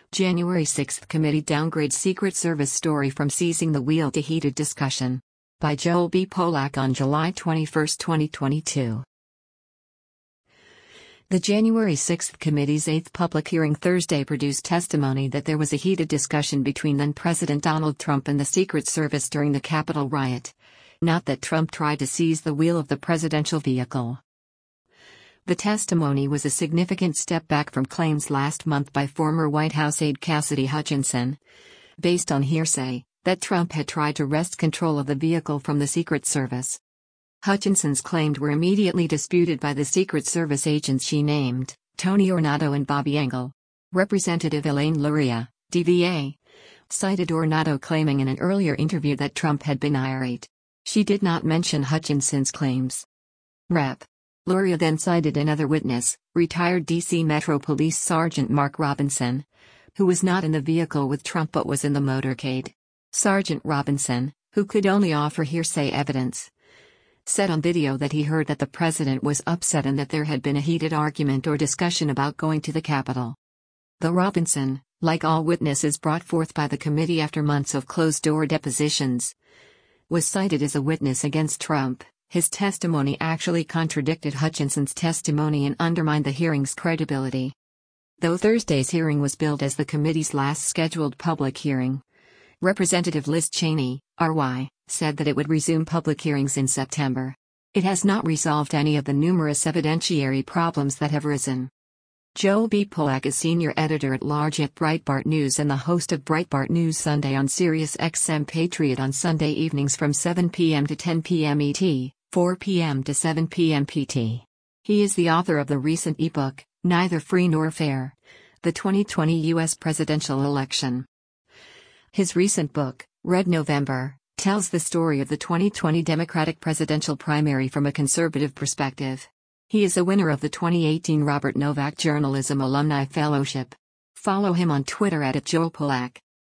January 6 committee downgrades Secret Service story from seizing the wheel to heated discussion. By Joel B. Polak on July 21, 2022. The January 6 committee's eighth public hearing Thursday produced testimony that there was a heated discussion between then-President Donald Trump and the Secret Service during the Capitol riot. Not that Trump tried to seize the wheel of the presidential vehicle. The testimony was a significant step back from claims last month by former White House aide Cassidy Hutchinson, based on hearsay, that Trump had tried to wrest control of the vehicle from the Secret Service. Hutchinson's claims were immediately disputed by the Secret Service agents she named, Tony Ornato and Bobby Engel. Representative Elaine Luria, DVA, cited Ornato claiming in an earlier interview that Trump had been irate. She did not mention Hutchinson's claims. Rep. Luria then cited another witness, retired D.C. Metro Police Sergeant Mark Robinson, who was not in the vehicle with Trump but was in the motorcade. Sergeant Robinson, who could only offer hearsay evidence, said on video that he heard that the president was upset and that there had been a heated argument or discussion about going to the Capitol. Though Robinson, like all witnesses brought forth by the committee after months of closed-door depositions, was cited as a witness against Trump, his testimony actually contradicted Hutchinson's testimony and undermined the hearing's credibility. Though Thursday's hearing was billed as the committee's last scheduled public hearing, Representative Liz Cheney, RY, said that it would resume public hearings in September. It has not resolved any of the numerous evidentiary problems that have arisen. Joel B. Polak is senior editor-at-large at Breitbart News and the host of Breitbart News Sunday on Sirius XM Patriot on Sunday evenings from 7 p.m. to 10 p.m. ET, 4 p.m. to 7 p.m. PT. He is the author of the recent ebook, Neither Free Nor Fair: The 2020 U.S. Presidential Election. His recent book, Red November, tells the story of the 2020 Democratic presidential primary from a conservative perspective. He is a winner of the 2018 Robert Novak Journalism Alumni Fellowship. Follow him on Twitter @JoelPolak.